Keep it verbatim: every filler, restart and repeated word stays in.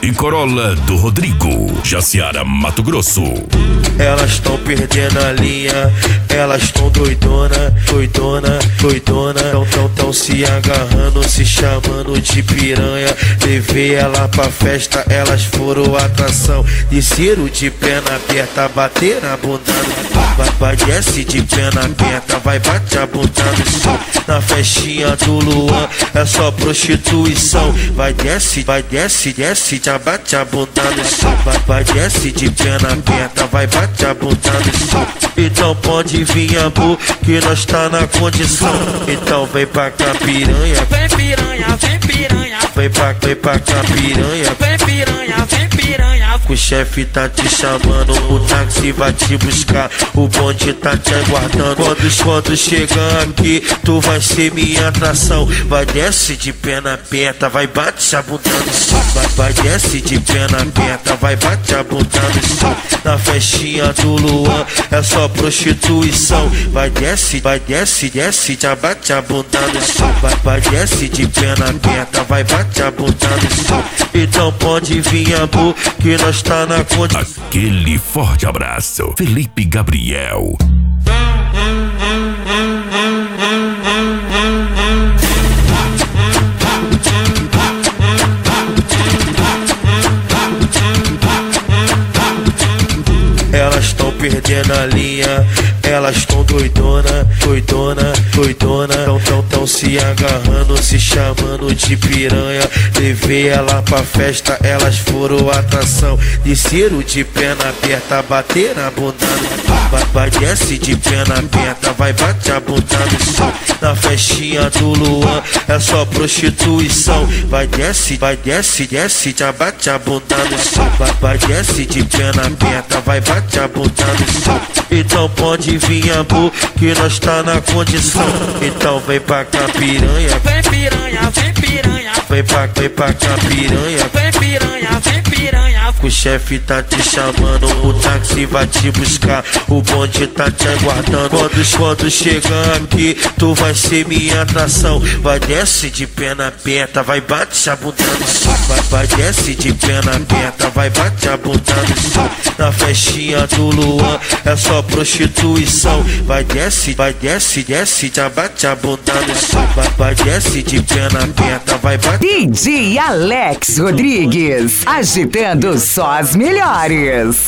e Corolla do Rodrigo, Jaciara, Mato Grosso. Elas estão perdendo a linha, elas estão doidona, doidona, doidona. Tão, tão, tão se agarrando, se chamando de piranha. Levei ela pra festa, elas foram atração. Desceram de perna aberta, bater na bunda no vai, vai, desce de perna aberta, vai, bate a bunda no chão. Na festinha do Luan é só prostituição. Vai, desce, vai, desce, desce, já bate a bunda no chão. Vai, vai, desce de perna aberta, vai, bate a bunda no chão. Então pode vir, amor, que nós tá na condição. Então vem pra cá, piranha. Vem piranha, vem piranha. Vem pra, vem pra cá, piranha. Vem piranha, vem piranha. O chefe tá te chamando, o táxi vai te buscar, o bonde tá te aguardando. Quando, quando chegar aqui, tu vai ser minha atração. Vai, desce de perna aberta, vai, bate a bunda no chão. Vai, vai, desce de perna aberta, vai, bate a bunda no chão. Na festinha do Luan é só prostituição. Vai, desce, vai, desce, desce, já bate a bunda no chão. Vai, vai, desce de perna aberta, vai, bate a bunda no chão. Então pode vir, amor, que nós tá na condição. Aquele forte abraço, Felipe Gabriel. Elas estão perdendo a linha, elas estão doidona, doidona, doidona. Tão, tão, tão se agarrando, se chamando de piranha. Levei ela pra festa, elas foram atração. Desceram de perna aberta, bater na bunda no vai, vai, desce de perna aberta, vai, bate a bunda no chão. Na festinha do Luan é só prostituição. Vai, desce, vai, desce, desce, já bate a bunda no chão. Vai, vai, desce de perna aberta, vai, bate a bunda no chão. Então pode vir, amor, que nós tá na condição. Então vem pra cá, piranha. Vem piranha, vem piranha. Vem pra, vem pra cá, piranha. Vem piranha, vem piranha. O chefe tá te chamando, o táxi vai te buscar, o bonde tá te aguardando. Quando, quando chegar aqui, tu vai ser minha atração. Vai, desce de perna aberta, vai, bate a bunda no chão. Vai, vai, desce de perna aberta, vai, bate a bunda no chão. Na festinha do Luan é só prostituição. Vai, desce, vai, desce, desce, já bate a bunda no chão. Vai, vai, desce de perna aberta, vai, bate. D J Alex Rodrigues, agitando só as melhores.